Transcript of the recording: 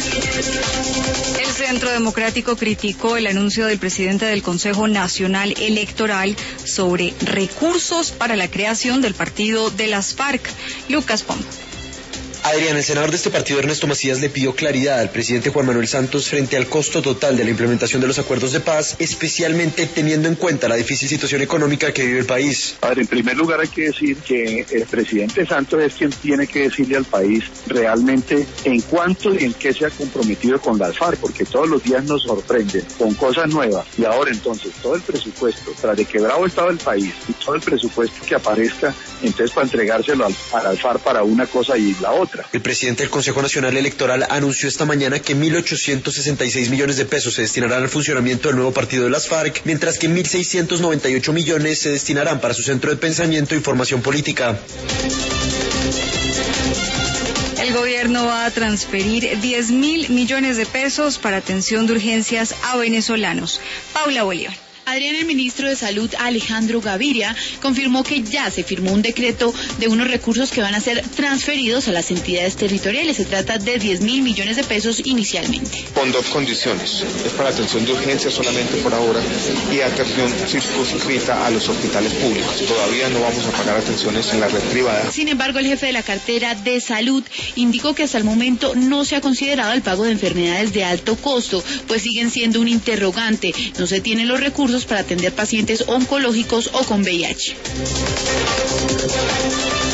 El Centro Democrático criticó el anuncio del presidente del Consejo Nacional Electoral sobre recursos para la creación del partido de las FARC. Lucas Pombo. Adrián, el senador de este partido, Ernesto Macías, le pidió claridad al presidente Juan Manuel Santos frente al costo total de la implementación de los acuerdos de paz, especialmente teniendo en cuenta la difícil situación económica que vive el país. A ver, en primer lugar hay que decir que el presidente Santos es quien tiene que decirle al país realmente en cuánto y en qué se ha comprometido con las FARC, porque todos los días nos sorprenden con cosas nuevas. Y ahora entonces todo el presupuesto, tras de quebrado el estado del país, y todo el presupuesto que aparezca, entonces para entregárselo a las FARC para una cosa y la otra. El presidente del Consejo Nacional Electoral anunció esta mañana que 1.866 millones de pesos se destinarán al funcionamiento del nuevo partido de las FARC, mientras que 1.698 millones se destinarán para su centro de pensamiento y formación política. El gobierno va a transferir 10.000 millones de pesos para atención de urgencias a venezolanos. Paula Bolívar. Adrián, el ministro de Salud, Alejandro Gaviria, confirmó que ya se firmó un decreto de unos recursos que van a ser transferidos a las entidades territoriales. Se trata de 10.000 millones de pesos inicialmente. Con dos condiciones. Es para atención de urgencia solamente por ahora y atención circunscrita a los hospitales públicos. Todavía no vamos a pagar atenciones en la red privada. Sin embargo, el jefe de la cartera de Salud indicó que hasta el momento no se ha considerado el pago de enfermedades de alto costo, pues siguen siendo un interrogante. No se tienen los recursos para atender pacientes oncológicos o con VIH.